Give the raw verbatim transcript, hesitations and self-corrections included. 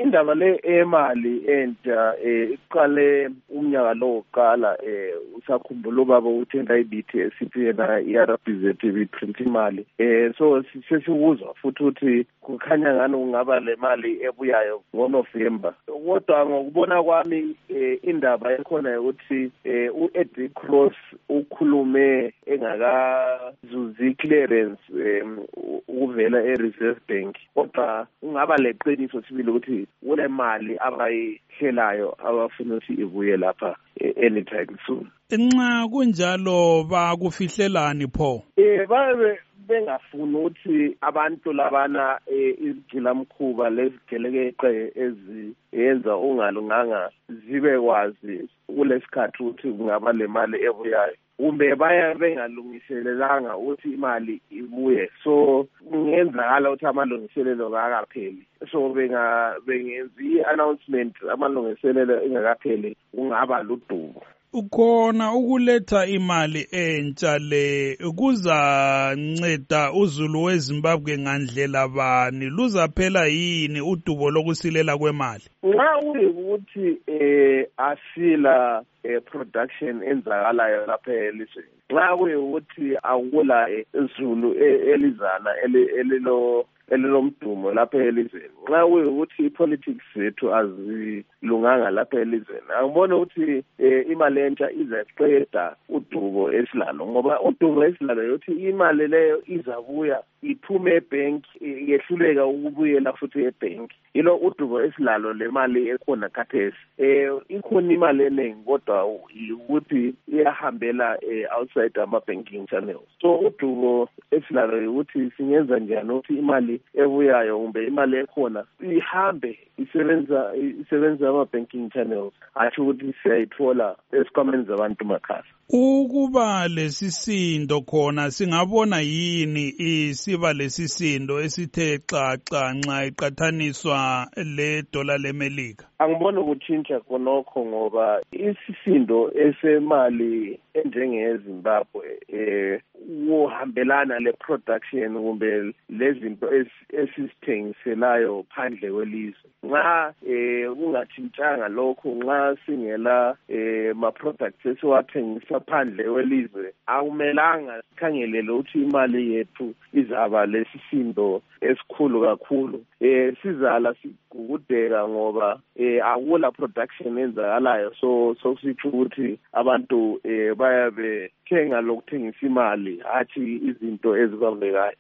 indaba le emali entsha eh iqale umnyaka lo oqala eh usakhumbula ubaba uthi ndayibithi esithi yena i-R B Z ibiprint imali eh so sesibuzwa futhi ukuthi kukhanya ngani kungaba le mali ebuyayo ngoNovember. Kodwa ngokubona kwami indaba ekhona ukuthi u-Eddie Cross ukhulume engakazuzi clearance ukuvela e-Reserve Bank, kodwa ungaba leqiniso sibili ukuthi kule mali abayihlelayo abafuna ukuthi ibuye lapha anytime soon. Nxa kunjalo bakufihlelani pho? Eh babe bengafuni ukuthi abantu labana izigilamkhuba lezigelekeqe eziyenza ungalunganga zibe kwazi kulesikhathi ukuthi kungaba le mali ebuyayo, kumbe baya bengalungiselelanga ukuthi imali ibuye, so kungenzakala ukuthi amalungiselelo ngakapheli, so benga bengenza i-announcement amalungiselelo engakapheli kungaba ludumo. Ukhona ukuletha imali entsha le kuzanceda uZulu weZimbabwe ngandlela bani? Luzaphela yini udubo lokusilela kwemali? Nxa ukuthi eh asila production enzakalayo lapha elizweni, nxa ukuthi akula izulu elizana elilo elilomdumo lapha elizweni, nxa ukuthi ipolitics zethu azilunganga lapha elizweni, angibona ukuthi imali entsha izayiqeda udubo esilalo, ngoba udubo esilalo yokuthi imali leyo izabuya iphume ebank yehluleka ukubuyela futhi ebank. Yilo udubo esilalo le mali ekhona khathesi eh ikhona imali eningi kodwa ukuthi iyahambela outside ama banking channels. So udubo esilalo ukuthi singenza njani ukuthi imali ebuyayo kumbe imali ekhona ihambe isebenza isebenza ama banking channels, athi ukuthi siyayithola esikhwameni zabantu makhaya. Ukuba lesisindo khona singabona yini isiba lesisindo esithe xaxa nxa iqathaniswa le dollar lemelika? Angibona ukutshintsha khonokho ngoba isisindo esemali enjengeZimbabwe eh uhambelana le production kumbe lezinto esisithengiselayo phandle kwelizwe. Nxa eh kungathintshanga lokho, nxa singela eh ma products esiwathengisa phandle kwelizwe, akumelanga sikhangelele ukuthi imali yethu izaba lesisindo esikhulu kakhulu. Eh sizala sigugudeka ngoba eh akula production enzakalayo, so sokusitsho ukuthi abantu eh bayabe thenga lokuthengisa imali athi izinto ezibambekayo.